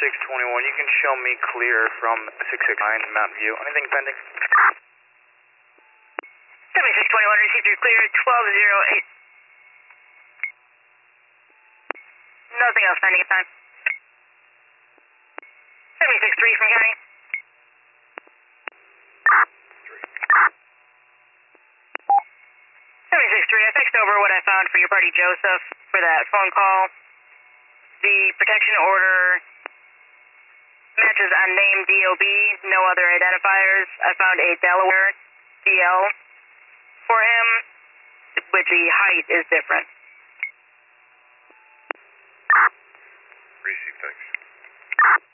7621, you can show me clear from 669 Mountain View. Anything pending? 7621, received your clear, 1208. Nothing else pending at time. 763 from county. 763, I faxed over what I found for your buddy Joseph for that phone call. The protection order matches unnamed DOB, no other identifiers. I found a Delaware DL for him, with the height is different. Receive, thanks.